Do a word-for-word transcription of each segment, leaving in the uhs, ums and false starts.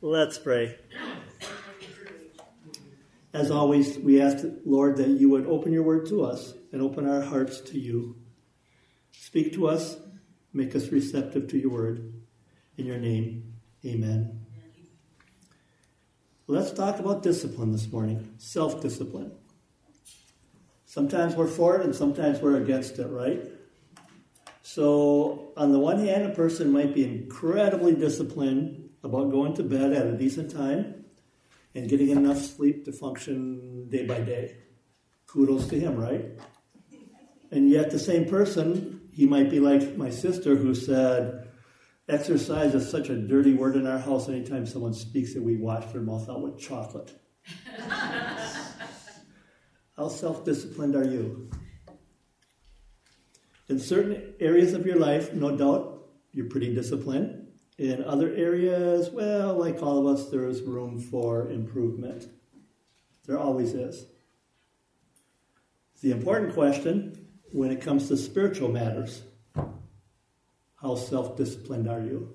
Let's pray. As always, we ask, Lord, that you would open your word to us and open our hearts to you. Speak to us, make us receptive to your word. In your name, amen. Let's talk about discipline this morning, self-discipline. Sometimes we're for it and sometimes we're against it, right? So on the one hand, a person might be incredibly disciplined about going to bed at a decent time and getting enough sleep to function day by day. Kudos to him, right? And yet the same person, he might be like my sister who said, exercise is such a dirty word in our house. Anytime someone speaks it, we wash their mouth out with chocolate. How self-disciplined are you? In certain areas of your life, no doubt, you're pretty disciplined. In other areas, well, like all of us, there is room for improvement. There always is. The important question when it comes to spiritual matters, how self-disciplined are you?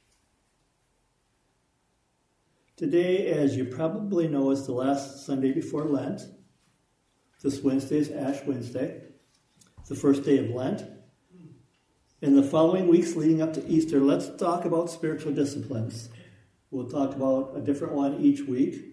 Today, as you probably know, is the last Sunday before Lent. This Wednesday is Ash Wednesday, the first day of Lent. In the following weeks leading up to Easter, let's talk about spiritual disciplines. We'll talk about a different one each week.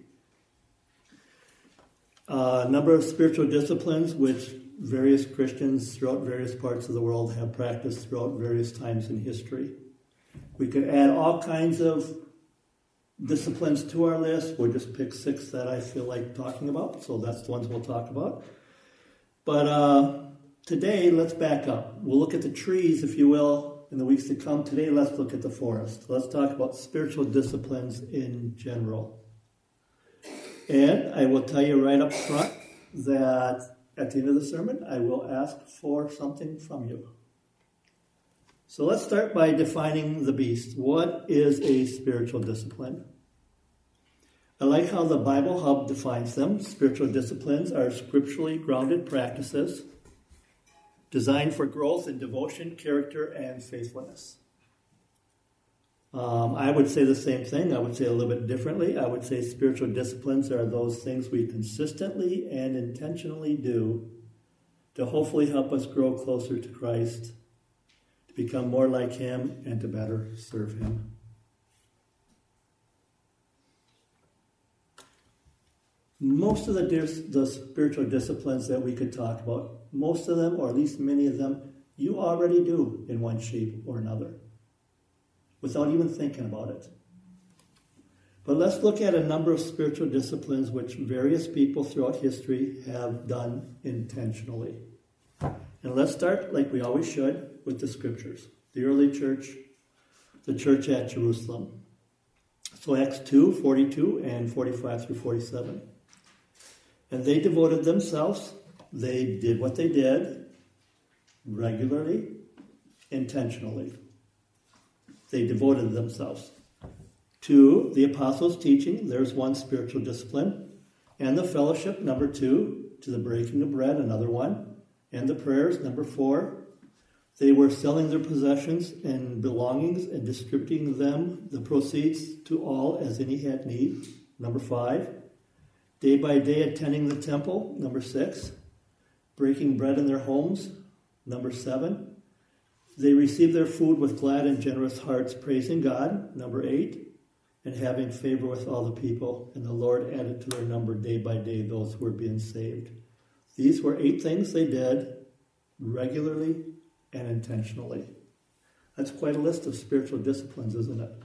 Uh, a number of spiritual disciplines which various Christians throughout various parts of the world have practiced throughout various times in history. We could add all kinds of disciplines to our list. We'll just pick six that I feel like talking about, so that's the ones we'll talk about. But uh, today, let's back up. We'll look at the trees, if you will, in the weeks to come. Today, let's look at the forest. Let's talk about spiritual disciplines in general. And I will tell you right up front that at the end of the sermon, I will ask for something from you. So let's start by defining the beast. What is a spiritual discipline? I like how the Bible Hub defines them. Spiritual disciplines are scripturally grounded practices designed for growth in devotion, character, and faithfulness. Um, I would say the same thing. I would say a little bit differently. I would say spiritual disciplines are those things we consistently and intentionally do to hopefully help us grow closer to Christ, to become more like him, and to better serve him. Most of the, the spiritual disciplines that we could talk about, most of them, or at least many of them, you already do in one shape or another, without even thinking about it. But let's look at a number of spiritual disciplines which various people throughout history have done intentionally. And let's start, like we always should, with the scriptures. The early church, the church at Jerusalem. So Acts two, forty-two and forty-five through forty-seven. And they devoted themselves, they did what they did, regularly, intentionally. They devoted themselves to the apostles' teaching, there's one spiritual discipline, and the fellowship, number two, to the breaking of bread, another one, and the prayers, number four. They were selling their possessions and belongings and distributing them, the proceeds, to all as any had need, number five. Day by day attending the temple, number six. Breaking bread in their homes, number seven. They received their food with glad and generous hearts, praising God, number eight. And having favor with all the people. And the Lord added to their number day by day those who were being saved. These were eight things they did regularly and intentionally. That's quite a list of spiritual disciplines, isn't it?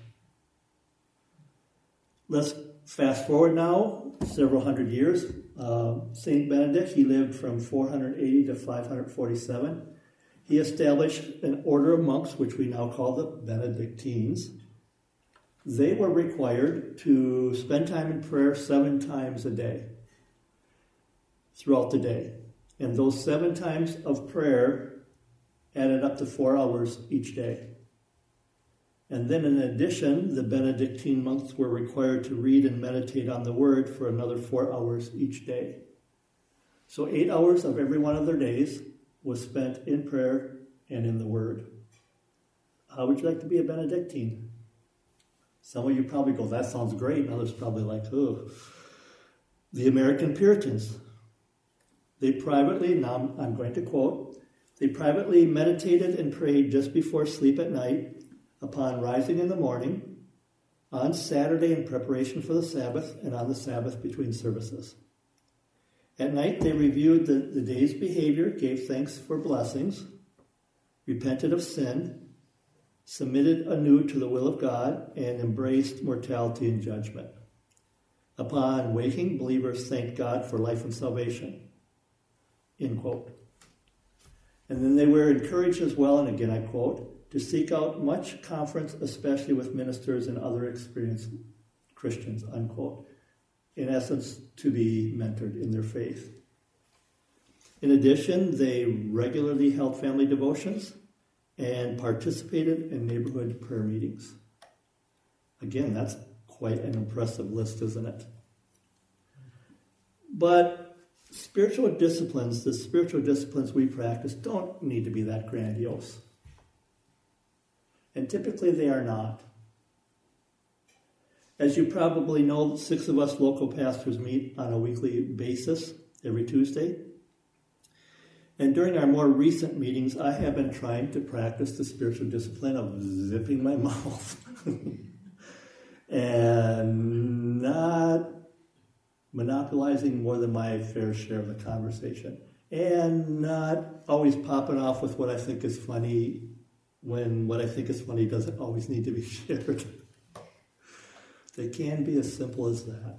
Let's fast forward now several hundred years. Uh, Saint Benedict, he lived from four hundred eighty to five hundred forty-seven. He established an order of monks, which we now call the Benedictines. They were required to spend time in prayer seven times a day, throughout the day. And those seven times of prayer added up to four hours each day. And then in addition, the Benedictine monks were required to read and meditate on the Word for another four hours each day. So eight hours of every one of their days was spent in prayer and in the Word. How would you like to be a Benedictine? Some of you probably go, that sounds great, and others probably like, oh. The American Puritans, they privately, now I'm, I'm going to quote, they privately meditated and prayed just before sleep at night, upon rising in the morning, on Saturday in preparation for the Sabbath, and on the Sabbath between services. At night, they reviewed the, the day's behavior, gave thanks for blessings, repented of sin, submitted anew to the will of God, and embraced mortality and judgment. Upon waking, believers thanked God for life and salvation. End quote. And then they were encouraged as well, and again I quote, to seek out much conference, especially with ministers and other experienced Christians, unquote. In essence, to be mentored in their faith. In addition, they regularly held family devotions and participated in neighborhood prayer meetings. Again, that's quite an impressive list, isn't it? But spiritual disciplines, the spiritual disciplines we practice, don't need to be that grandiose. And typically they are not. As you probably know, six of us local pastors meet on a weekly basis every Tuesday. And during our more recent meetings, I have been trying to practice the spiritual discipline of zipping my mouth and not monopolizing more than my fair share of the conversation, and not always popping off with what I think is funny when what I think is funny doesn't always need to be shared. They can be as simple as that.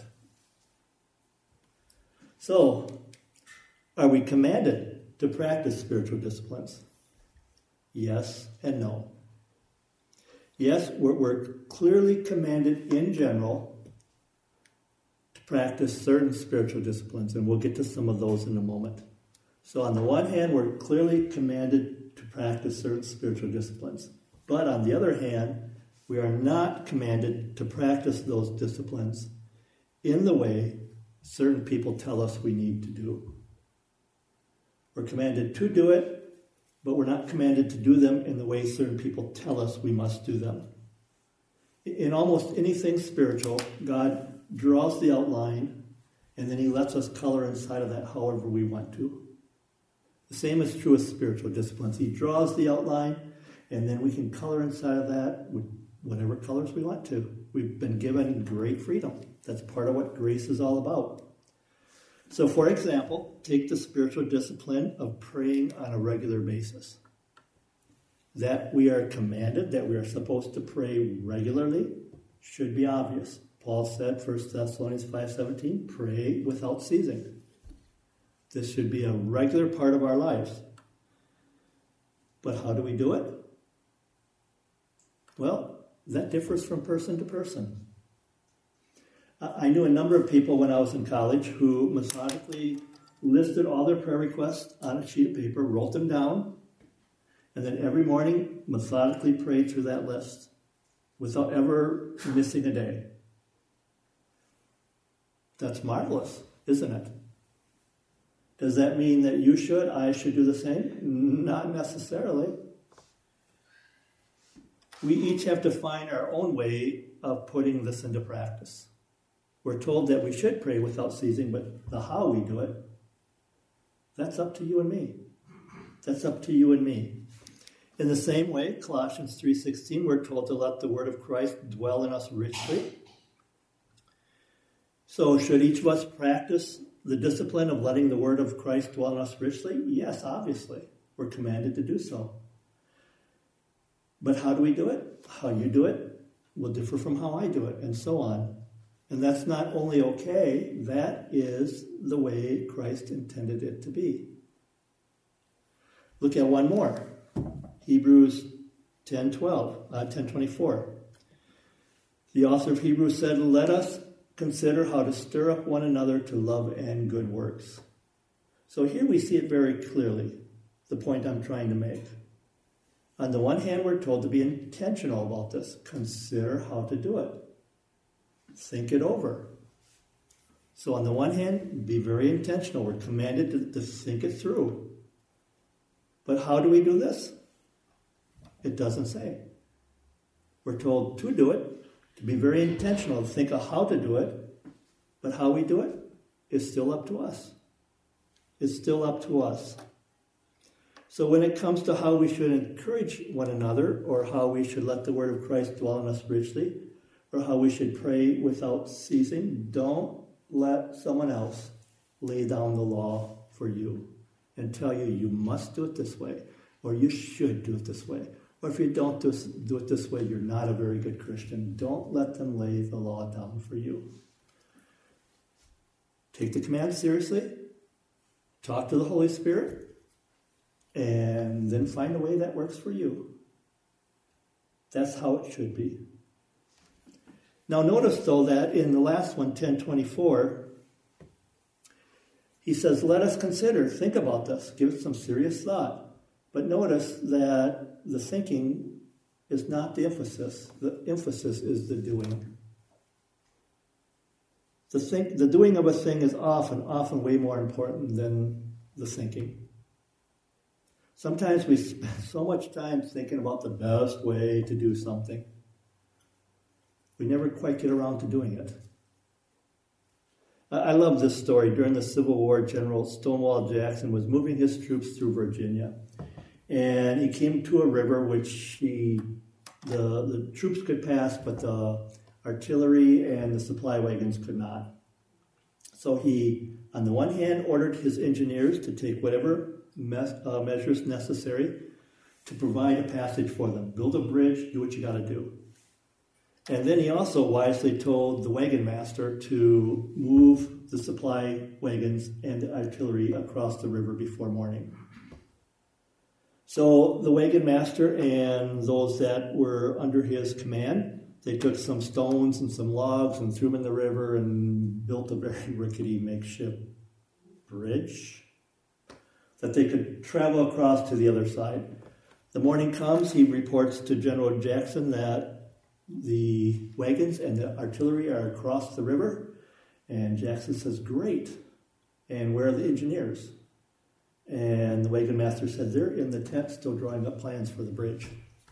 So, are we commanded to practice spiritual disciplines? Yes and no. Yes, we're, we're clearly commanded in general to practice certain spiritual disciplines, and we'll get to some of those in a moment. So on the one hand, we're clearly commanded to practice certain spiritual disciplines. But on the other hand, we are not commanded to practice those disciplines in the way certain people tell us we need to do. We're commanded to do it, but we're not commanded to do them in the way certain people tell us we must do them. In almost anything spiritual, God draws the outline, and then he lets us color inside of that however we want to. The same is true with spiritual disciplines. He draws the outline, and then we can color inside of that with whatever colors we want to. We've been given great freedom. That's part of what grace is all about. So, for example, take the spiritual discipline of praying on a regular basis. That we are commanded, that we are supposed to pray regularly, should be obvious. Paul said, First Thessalonians five seventeen, pray without ceasing. This should be a regular part of our lives. But how do we do it? Well, that differs from person to person. I knew a number of people when I was in college who methodically listed all their prayer requests on a sheet of paper, wrote them down, and then every morning methodically prayed through that list without ever missing a day. That's marvelous, isn't it? Does that mean that you should, I should do the same? Not necessarily. We each have to find our own way of putting this into practice. We're told that we should pray without ceasing, but the how we do it, that's up to you and me. That's up to you and me. In the same way, Colossians three sixteen, we're told to let the word of Christ dwell in us richly. So should each of us practice the discipline of letting the word of Christ dwell in us richly? Yes, obviously. We're commanded to do so. But how do we do it? How you do it will differ from how I do it, and so on. And that's not only okay, that is the way Christ intended it to be. Look at one more. Hebrews ten twelve, uh, ten twenty-four. The author of Hebrews said, let us consider how to stir up one another to love and good works. So here we see it very clearly, the point I'm trying to make. On the one hand, we're told to be intentional about this. Consider how to do it. Think it over. So on the one hand, be very intentional. We're commanded to, to think it through. But how do we do this? It doesn't say. We're told to do it, To be very intentional, to think of how to do it, but how we do it is still up to us. It's still up to us. So when it comes to how we should encourage one another, or how we should let the word of Christ dwell in us richly, or how we should pray without ceasing, don't let someone else lay down the law for you and tell you you must do it this way, or you should do it this way. Or if you don't do it this way, you're not a very good Christian. Don't let them lay the law down for you. Take the command seriously. Talk to the Holy Spirit. And then find a way that works for you. That's how it should be. Now notice, though, that in the last one, ten twenty-four, he says, let us consider, think about this, give it some serious thought. But notice that the thinking is not the emphasis. The emphasis is the doing. The think, the doing of a thing is often, often way more important than the thinking. Sometimes we spend so much time thinking about the best way to do something. We never quite get around to doing it. I love this story. During the Civil War, General Stonewall Jackson was moving his troops through Virginia. And he came to a river which he, the, the troops could pass, but the artillery and the supply wagons could not. So he, on the one hand, ordered his engineers to take whatever me- uh, measures necessary to provide a passage for them. Build a bridge, do what you got to do. And then he also wisely told the wagon master to move the supply wagons and the artillery across the river before morning. So the wagon master and those that were under his command, they took some stones and some logs and threw them in the river and built a very rickety makeshift bridge that they could travel across to the other side. The morning comes, he reports to General Jackson that the wagons and the artillery are across the river, and Jackson says, great, and where are the engineers? And the wagon master said, they're in the tent still drawing up plans for the bridge.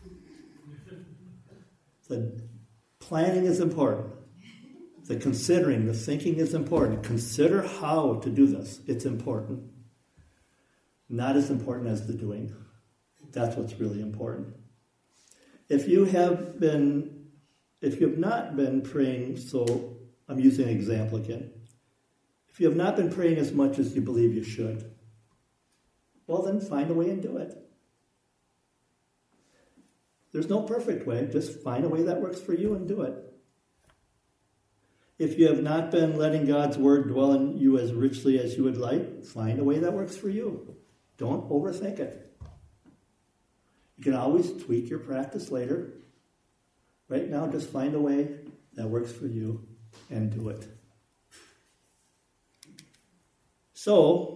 The planning is important. The considering, the thinking is important. Consider how to do this. It's important. Not as important as the doing. That's what's really important. If you have been, if you have not been praying, so I'm using an example again. If you have not been praying as much as you believe you should, well, then find a way and do it. There's no perfect way. Just find a way that works for you and do it. If you have not been letting God's word dwell in you as richly as you would like, find a way that works for you. Don't overthink it. You can always tweak your practice later. Right now, just find a way that works for you and do it. So,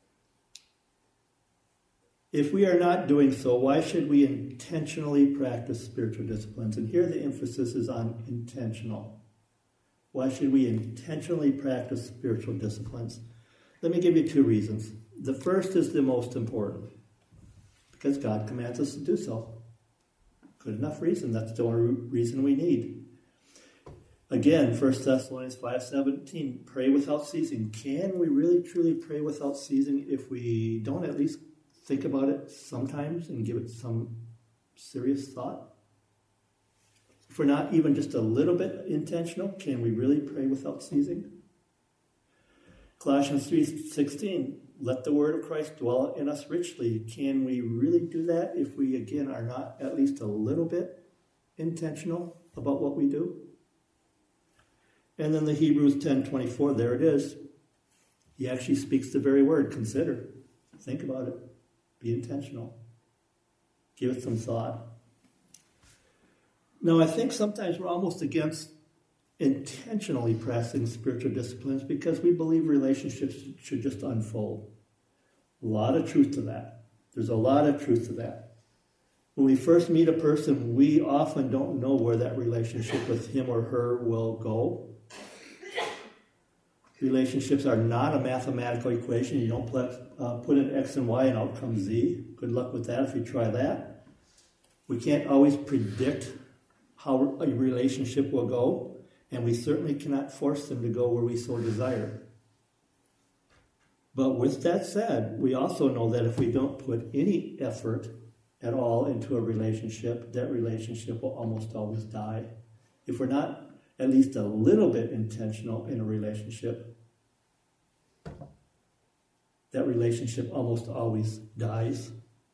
if we are not doing so, why should we intentionally practice spiritual disciplines? And here the emphasis is on intentional. Why should we intentionally practice spiritual disciplines? Let me give you two reasons. The first is the most important, because God commands us to do so. Good enough reason. That's the only reason we need. Again, First Thessalonians five seventeen, pray without ceasing. Can we really truly pray without ceasing if we don't at least think about it sometimes and give it some serious thought? If we're not even just a little bit intentional, can we really pray without ceasing? Colossians three sixteen, let the word of Christ dwell in us richly. Can we really do that if we, again, are not at least a little bit intentional about what we do? And then the Hebrews ten twenty-four, there it is. He actually speaks the very word, consider. Think about it. Be intentional. Give it some thought. Now, I think sometimes we're almost against intentionally practicing spiritual disciplines because we believe relationships should just unfold. A lot of truth to that. There's a lot of truth to that. When we first meet a person, we often don't know where that relationship with him or her will go. Relationships are not a mathematical equation. You don't put, uh, put in X and Y and out comes Z. Good luck with that if you try that. We can't always predict how a relationship will go, and we certainly cannot force them to go where we so desire. But with that said, we also know that if we don't put any effort at all into a relationship, that relationship will almost always die. If we're not at least a little bit intentional in a relationship, that relationship almost always dies.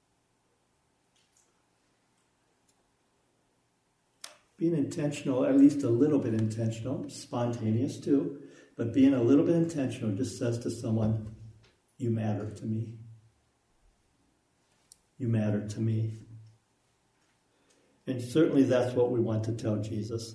Being intentional, at least a little bit intentional, spontaneous too, but being a little bit intentional just says to someone, you matter to me. You matter to me. And certainly that's what we want to tell Jesus.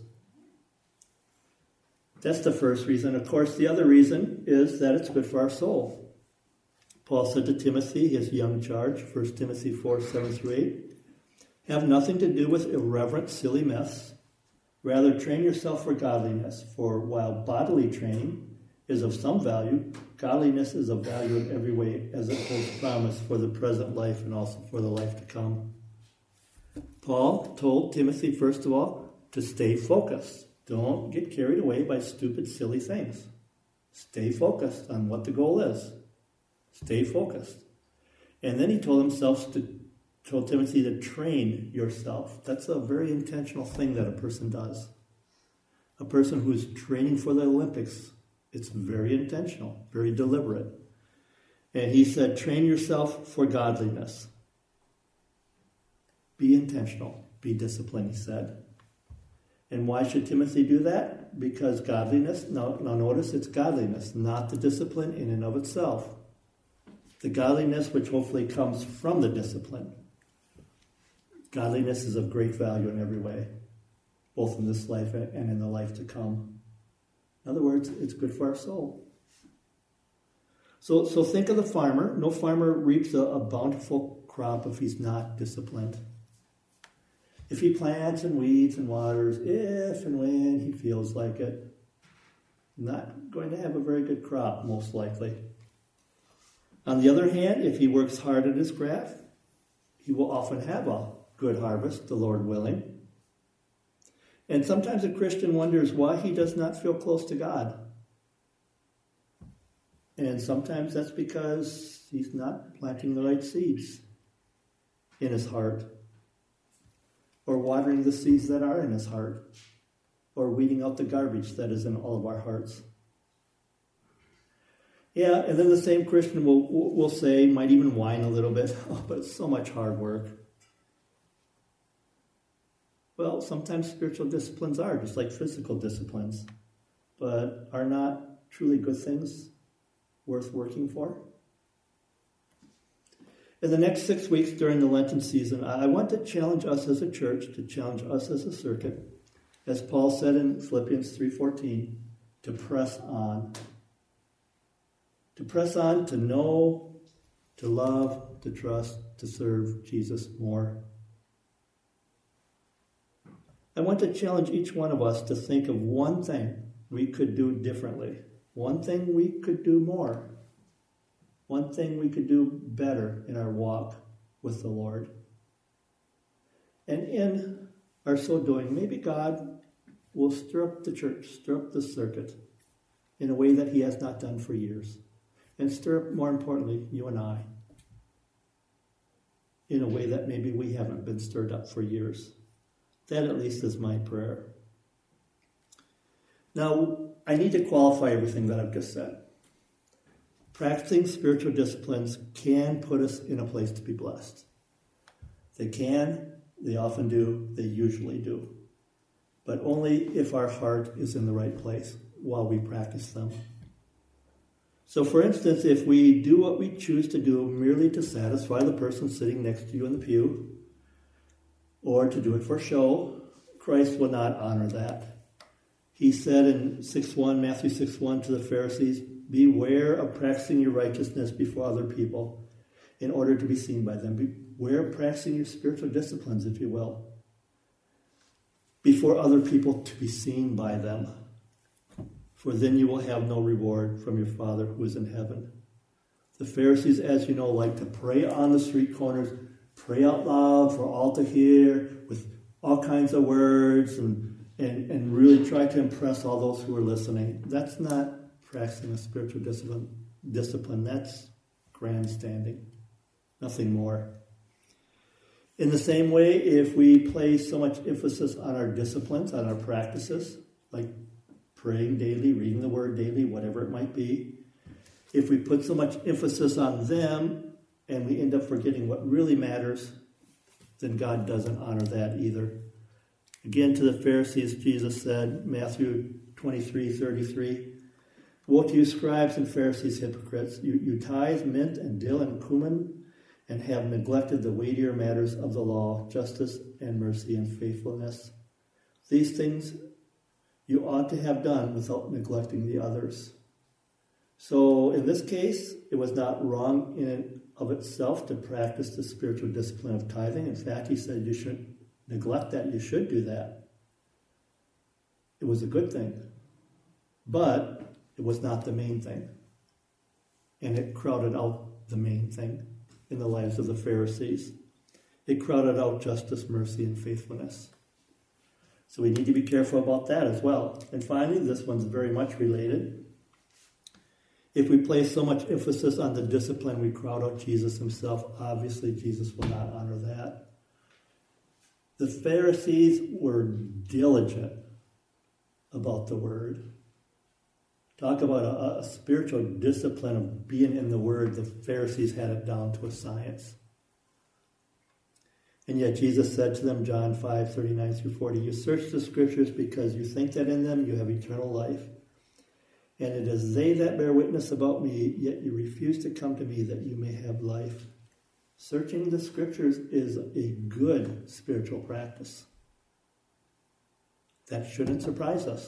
That's the first reason. Of course, the other reason is that it's good for our soul. Paul said to Timothy, his young charge, First Timothy four, seven through eight, have nothing to do with irreverent, silly mess. Rather, train yourself for godliness, for while bodily training is of some value, godliness is of value in every way, as it holds promise for the present life and also for the life to come. Paul told Timothy, first of all, to stay focused. Don't get carried away by stupid, silly things. Stay focused on what the goal is. Stay focused. And then he told himself to told Timothy to train yourself. That's a very intentional thing that a person does. A person who's training for the Olympics, it's very intentional, very deliberate. And he said, train yourself for godliness. Be intentional. Be disciplined, he said. And why should Timothy do that? Because godliness, now, now notice it's godliness, not the discipline in and of itself. The godliness which hopefully comes from the discipline. Godliness is of great value in every way, both in this life and in the life to come. In other words, it's good for our soul. So, so think of the farmer. No farmer reaps a, a bountiful crop if he's not disciplined. If he plants and weeds and waters, if and when he feels like it, not going to have a very good crop, most likely. On the other hand, if he works hard at his craft, he will often have a good harvest, the Lord willing. And sometimes a Christian wonders why he does not feel close to God. And sometimes that's because he's not planting the right seeds in his heart, or watering the seeds that are in his heart, or weeding out the garbage that is in all of our hearts. Yeah, and then the same Christian will, will say, might even whine a little bit, oh, but it's so much hard work. Well, sometimes spiritual disciplines are, just like physical disciplines, but are not truly good things worth working for. In the next six weeks during the Lenten season, I want to challenge us as a church, to challenge us as a circuit, as Paul said in Philippians three fourteen, to press on. To press on, to know, to love, to trust, to serve Jesus more. I want to challenge each one of us to think of one thing we could do differently. One thing we could do more. One thing we could do better in our walk with the Lord. And in our so doing, maybe God will stir up the church, stir up the circuit in a way that he has not done for years. And stir up, more importantly, you and I in a way that maybe we haven't been stirred up for years. That at least is my prayer. Now, I need to qualify everything that I've just said. Practicing spiritual disciplines can put us in a place to be blessed. They can, they often do, they usually do. But only if our heart is in the right place while we practice them. So for instance, if we do what we choose to do merely to satisfy the person sitting next to you in the pew, or to do it for show, Christ will not honor that. He said in six one, Matthew six one to the Pharisees, beware of practicing your righteousness before other people in order to be seen by them. Beware of practicing your spiritual disciplines, if you will, before other people to be seen by them. For then you will have no reward from your Father who is in heaven. The Pharisees, as you know, like to pray on the street corners, pray out loud for all to hear with all kinds of words and, and, and really try to impress all those who are listening. That's not practicing a spiritual discipline. Discipline. That's grandstanding. Nothing more. In the same way, if we place so much emphasis on our disciplines, on our practices, like praying daily, reading the Word daily, whatever it might be, if we put so much emphasis on them and we end up forgetting what really matters, then God doesn't honor that either. Again, to the Pharisees, Jesus said, Matthew twenty-three thirty-three, "Woe to you, scribes and Pharisees, hypocrites! You, you tithe mint and dill and cumin, and have neglected the weightier matters of the law, justice and mercy and faithfulness. These things you ought to have done without neglecting the others." So in this case, it was not wrong in and of itself to practice the spiritual discipline of tithing. In fact, he said you shouldn't neglect that. You should do that. It was a good thing. But it was not the main thing. And it crowded out the main thing in the lives of the Pharisees. It crowded out justice, mercy, and faithfulness. So we need to be careful about that as well. And finally, this one's very much related. If we place so much emphasis on the discipline, we crowd out Jesus himself. Obviously, Jesus will not honor that. The Pharisees were diligent about the Word. Talk about a, a spiritual discipline of being in the Word. The Pharisees had it down to a science. And yet Jesus said to them, John five thirty-nine through forty, "You search the Scriptures because you think that in them you have eternal life. And it is they that bear witness about me, yet you refuse to come to me that you may have life." Searching the Scriptures is a good spiritual practice. That shouldn't surprise us.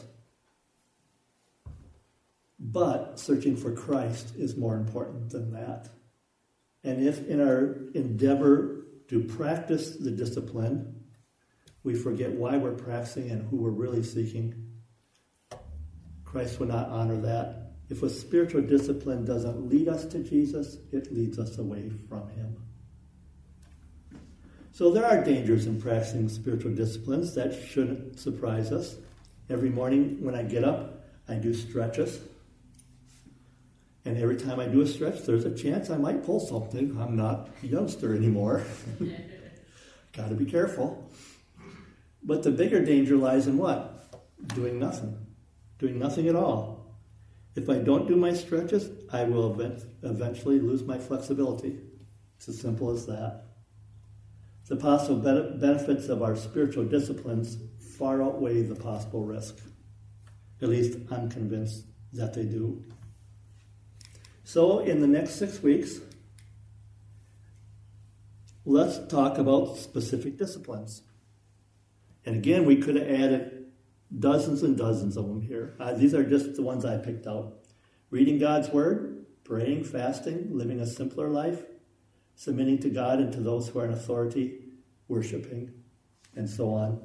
But searching for Christ is more important than that. And if in our endeavor to practice the discipline, we forget why we're practicing and who we're really seeking, Christ will not honor that. If a spiritual discipline doesn't lead us to Jesus, it leads us away from him. So there are dangers in practicing spiritual disciplines. That shouldn't surprise us. Every morning when I get up, I do stretches. And every time I do a stretch, there's a chance I might pull something. I'm not a youngster anymore. Got to be careful. But the bigger danger lies in what? Doing nothing. Doing nothing at all. If I don't do my stretches, I will event- eventually lose my flexibility. It's as simple as that. The possible be- benefits of our spiritual disciplines far outweigh the possible risk. At least I'm convinced that they do. So in the next six weeks, let's talk about specific disciplines. And again, we could have added dozens and dozens of them here. Uh, these are just the ones I picked out. Reading God's Word, praying, fasting, living a simpler life, submitting to God and to those who are in authority, worshiping, and so on.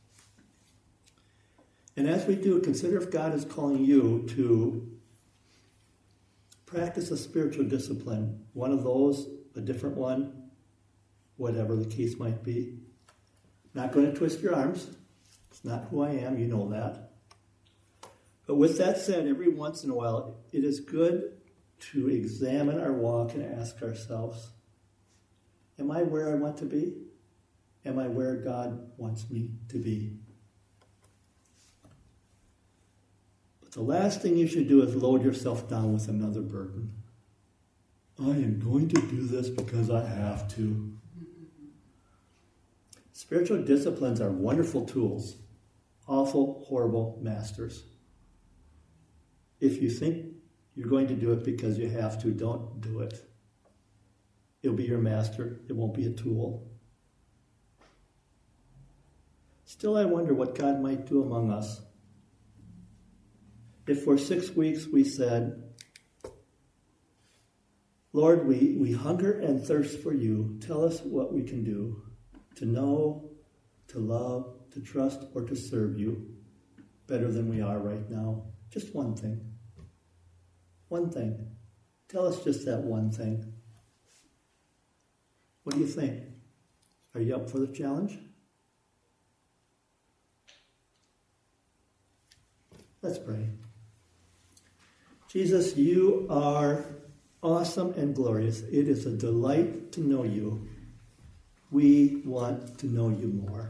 And as we do, consider if God is calling you to practice a spiritual discipline, one of those, a different one, whatever the case might be. Not going to twist your arms. It's not who I am, you know that. But with that said, every once in a while, it is good to examine our walk and ask ourselves, am I where I want to be? Am I where God wants me to be? But the last thing you should do is load yourself down with another burden. I am going to do this because I have to. Spiritual disciplines are wonderful tools, awful, horrible masters. If you think you're going to do it because you have to, don't do it. It'll be your master. It won't be a tool. Still, I wonder what God might do among us. If for six weeks we said, Lord, we, we hunger and thirst for you. Tell us what we can do to know, to love, to trust, or to serve you better than we are right now. Just one thing. One thing. Tell us just that one thing. What do you think? Are you up for the challenge? Let's pray. Jesus, you are awesome and glorious. It is a delight to know you. We want to know you more.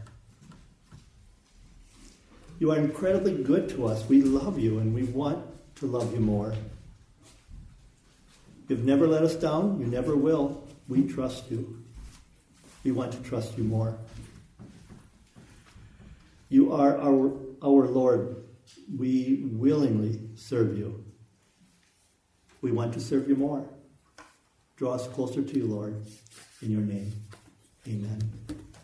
You are incredibly good to us. We love you and we want to love you more. You've never let us down. You never will. We trust you. We want to trust you more. You are our, our Lord. We willingly serve you. We want to serve you more. Draw us closer to you, Lord. In your name, amen.